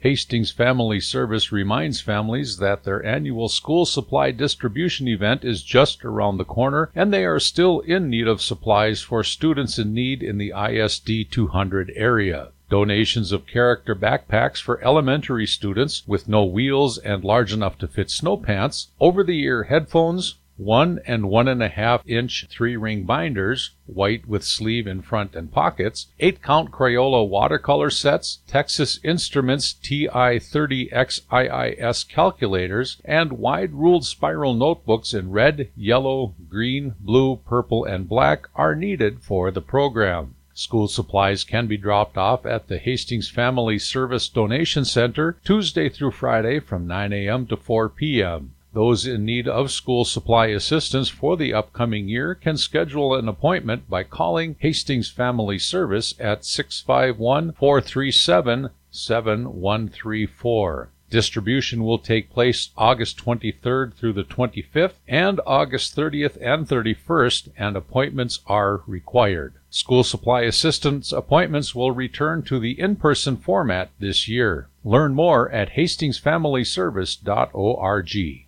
Hastings Family Service reminds families that their annual school supply distribution event is just around the corner, and they are still in need of supplies for students in need in the ISD 200 area. Donations of character backpacks for elementary students with no wheels and large enough to fit snow pants, over-the-ear headphones, 1 and 1.5 inch 3-ring binders, white with sleeve in front and pockets, 8-count Crayola watercolor sets, Texas Instruments TI-30XIIS calculators, and wide-ruled spiral notebooks in red, yellow, green, blue, purple, and black are needed for the program. School supplies can be dropped off at the Hastings Family Service Donation Center Tuesday through Friday from 9 a.m. to 4 p.m. Those in need of school supply assistance for the upcoming year can schedule an appointment by calling Hastings Family Service at 651-437-7134. Distribution will take place August 23rd through the 25th and August 30th and 31st, and appointments are required. School supply assistance appointments will return to the in-person format this year. Learn more at hastingsfamilyservice.org.